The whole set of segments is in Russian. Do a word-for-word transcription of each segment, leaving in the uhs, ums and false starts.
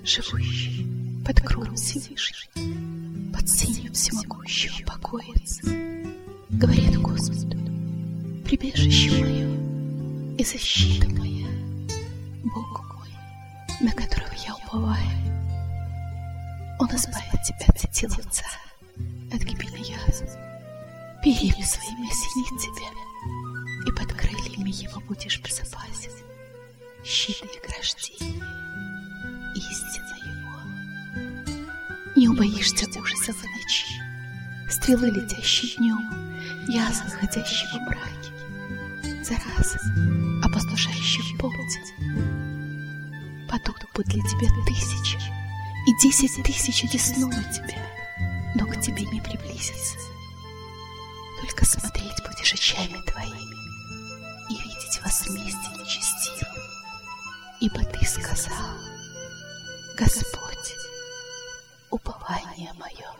живущий под кровом Всевышнего, под сенью всемогущего покоится, говорит Господу: прибежище мое и защита моя, Бог мой, на которого я уповаю. Он избавит тебя от сети ловца, от гибели язв. Перьями своими осенит тебя, и под крыльями его будешь безопасен. Щит и ограждение, истина его. Не убоишься ужаса в ночи, стрелы, летящие днем, язвы, ходящие во мраке, заразы, опустошающие в полдень. Падут будут для тебя тысячи, и десять тысяч одеснуло тебя, но к тебе не приблизится. Только смотреть будешь очами твоими и видеть вас вместе нечестивым. Ибо ты сказал: Господь, упование мое.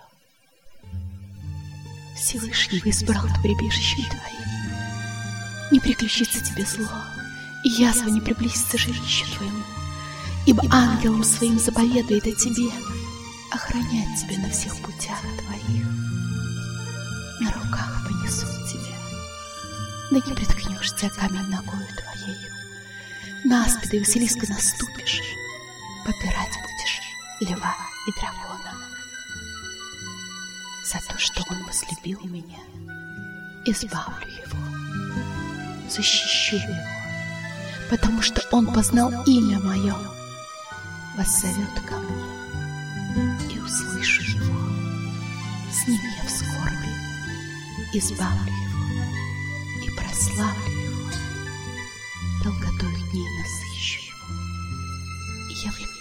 Всевышний избрал прибежищем твоим. Не приключится тебе зло, и язва не приблизится жилищу твоему, ибо ангелом своим заповедует о тебе охранять тебя на всех путях твоих. На руках понесут тебя, да не приткнешься о камень ногою твоею. На аспида и Василиска наступишь, попирать будешь льва и дракона. За то, что он возлюбил меня, избавлю его, защищу его, потому что он познал имя мое, воззовет ко мне, и услышу его. С ним я в скорби избавлю его и прославлю его, долготою дней насыщу его, и я в